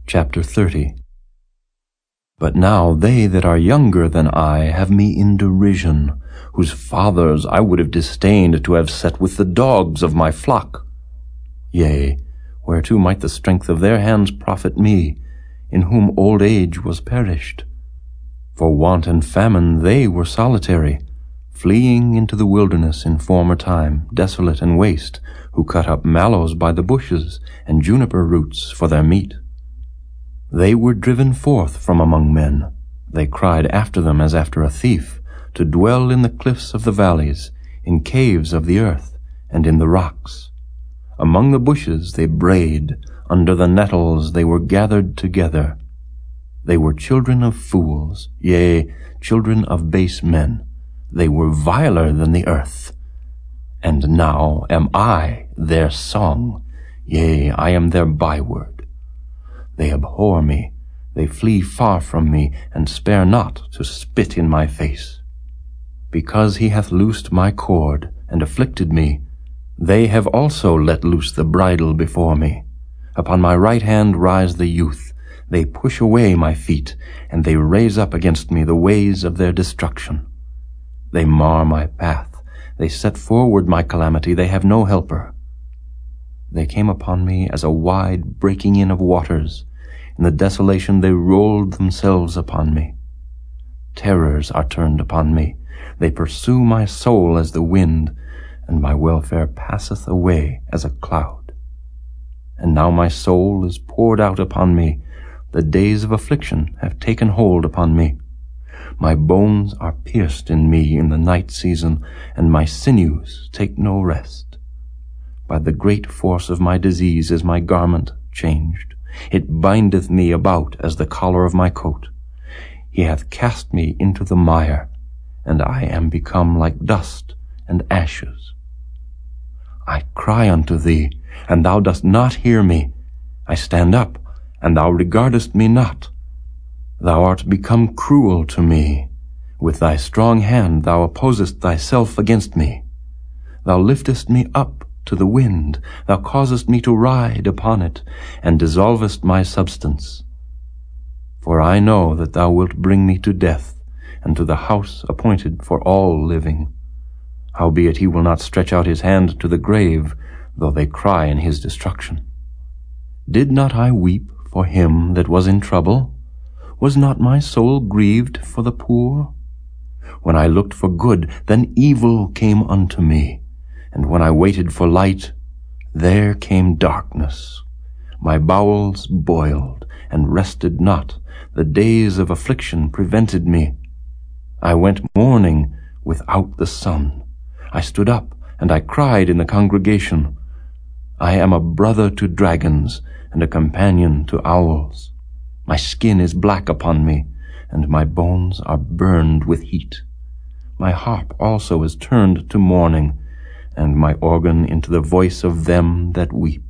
Chapter 30. But now they that are younger than I have me in derision, whose fathers I would have disdained to have set with the dogs of my flock. Yea, whereto might the strength of their hands profit me, in whom old age was perished? For want and famine they were solitary, fleeing into the wilderness in former time, desolate and waste, who cut up mallows by the bushes, and juniper roots for their meat. They were driven forth from among men. They cried after them as after a thief, to dwell in the cliffs of the valleys, in caves of the earth, and in the rocks. Among the bushes they brayed, under the nettles they were gathered together. They were children of fools, yea, children of base men. They were viler than the earth. And now am I their song, yea, I am their byword. They abhor me, they flee far from me, and spare not to spit in my face. Because he hath loosed my cord, and afflicted me, they have also let loose the bridle before me. Upon my right hand rise the youth. They push away my feet, and they raise up against me the ways of their destruction. They mar my path. They set forward my calamity. They have no helper. They came upon me as a wide breaking in of waters. In the desolation they rolled themselves upon me. Terrors are turned upon me. They pursue my soul as the wind, and my welfare passeth away as a cloud. And now my soul is poured out upon me. The days of affliction have taken hold upon me. My bones are pierced in me in the night season, and my sinews take no rest. By the great force of my disease is my garment changed. It bindeth me about as the collar of my coat. He hath cast me into the mire, and I am become like dust and ashes. I cry unto thee, and thou dost not hear me. I stand up, and thou regardest me not. Thou art become cruel to me. With thy strong hand thou opposest thyself against me. Thou liftest me up to the wind, thou causest me to ride upon it, and dissolvest my substance. For I know that thou wilt bring me to death, and to the house appointed for all living. Howbeit he will not stretch out his hand to the grave, though they cry in his destruction. Did not I weep for him that was in trouble? Was not my soul grieved for the poor? When I looked for good, then evil came unto me. And when I waited for light, there came darkness. My bowels boiled, and rested not. The days of affliction prevented me. I went mourning without the sun. I stood up, and I cried in the congregation. I am a brother to dragons, and a companion to owls. My skin is black upon me, and my bones are burned with heat. My harp also is turned to mourning, and my organ into the voice of them that weep.